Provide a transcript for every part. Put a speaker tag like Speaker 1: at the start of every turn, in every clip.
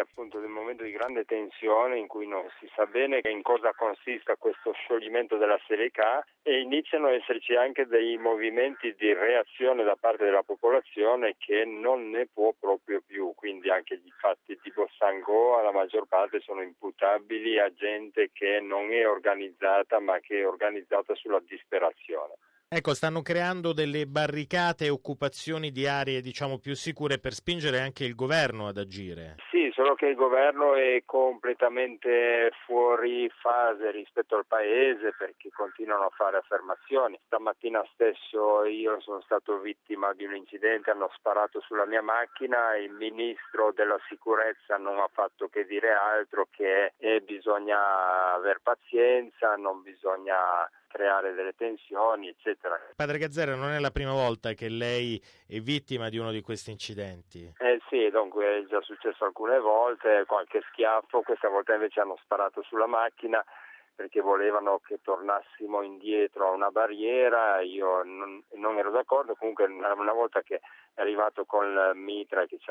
Speaker 1: appunto del momento di grande tensione in cui non si sa bene in cosa consista questo scioglimento della Serie K e iniziano ad esserci anche dei movimenti di reazione da parte della popolazione che non ne può proprio più, quindi anche gli fatti di Bossangò alla maggior parte sono imputabili a gente che non è organizzata ma che è organizzata sulla disperazione.
Speaker 2: Ecco, stanno creando delle barricate e occupazioni di aree, più sicure per spingere anche il governo ad agire.
Speaker 1: Sì, solo che il governo è completamente fuori fase rispetto al paese perché continuano a fare affermazioni. Stamattina stesso io sono stato vittima di un incidente, hanno sparato sulla mia macchina, il ministro della sicurezza non ha fatto che dire altro che bisogna aver pazienza, non bisogna creare delle tensioni, eccetera.
Speaker 2: Padre Gazzera, non è la prima volta che lei è vittima di uno di questi incidenti.
Speaker 1: Sì, dunque è già successo alcune volte, qualche schiaffo, questa volta invece hanno sparato sulla macchina perché volevano che tornassimo indietro a una barriera, io non ero d'accordo, comunque una volta che è arrivato col mitra che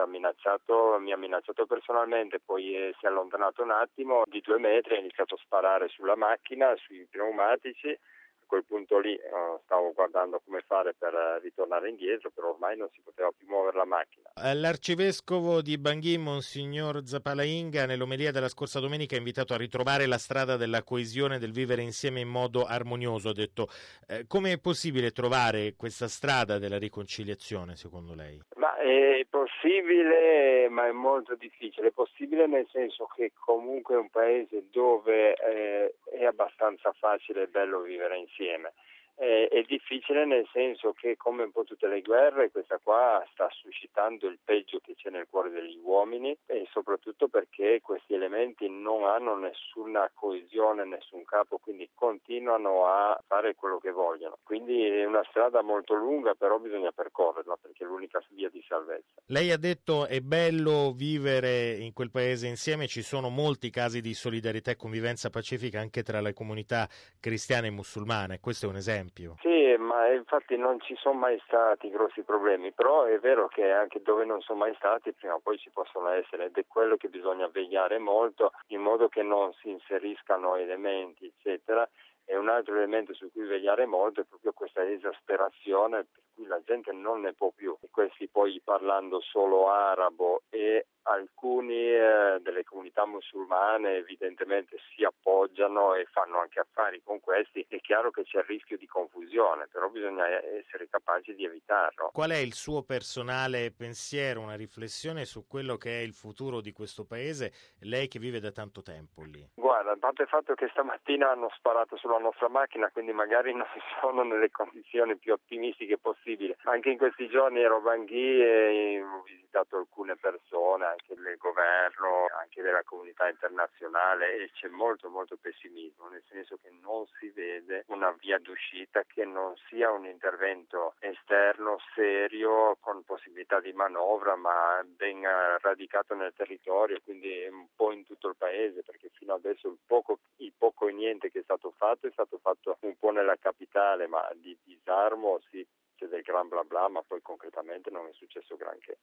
Speaker 1: mi ha minacciato personalmente, poi si è allontanato un attimo di 2 metri, ha iniziato a sparare sulla macchina, sui pneumatici. A quel punto lì stavo guardando come fare per ritornare indietro, però ormai non si poteva più muovere la macchina.
Speaker 2: L'arcivescovo di Bangui, Monsignor Zapalainga, nell'omelia della scorsa domenica ha invitato a ritrovare la strada della coesione, del vivere insieme in modo armonioso. Ha detto, come è possibile trovare questa strada della riconciliazione, secondo lei?
Speaker 1: Ma è possibile, ma è molto difficile. È possibile nel senso che comunque è un paese dove è abbastanza facile e bello vivere insieme. È difficile nel senso che, come un po' tutte le guerre, questa qua sta suscitando il peggio che c'è nel cuore degli uomini e soprattutto perché questi elementi non hanno nessuna coesione, nessun capo, quindi continuano a fare quello che vogliono. Quindi è una strada molto lunga, però bisogna percorrerla perché è l'unica via di salvezza.
Speaker 2: Lei ha detto è bello vivere in quel paese insieme, ci sono molti casi di solidarietà e convivenza pacifica anche tra le comunità cristiane e musulmane, questo è un esempio.
Speaker 1: Sì, ma infatti non ci sono mai stati grossi problemi, però è vero che anche dove non sono mai stati prima o poi ci possono essere ed è quello che bisogna vegliare molto in modo che non si inseriscano elementi, eccetera. E un altro elemento su cui vegliare molto è proprio questa esasperazione per cui la gente non ne può più. E questi poi parlando solo arabo e alcuni delle comunità musulmane evidentemente si appoggiano e fanno anche affari con questi. È chiaro che c'è il rischio di confusione, però bisogna essere capaci di evitarlo.
Speaker 2: Qual è il suo personale pensiero, una riflessione su quello che è il futuro di questo paese, lei che vive da tanto tempo lì?
Speaker 1: Guarda, a parte il fatto che stamattina hanno sparato sulla nostra macchina, quindi magari non sono nelle condizioni più ottimistiche possibili. Anche in questi giorni ero a Bangui e ho visitato alcune persone, anche del governo, anche della comunità internazionale e c'è molto pessimismo, nel senso che non si vede una via d'uscita che non sia un intervento esterno serio con possibilità di manovra, ma ben radicato nel territorio, quindi un po' in tutto il paese, perché fino adesso il poco e niente che è stato fatto un po' nella capitale, ma di disarmo sì, c'è del gran bla bla, ma poi concretamente non è successo granché.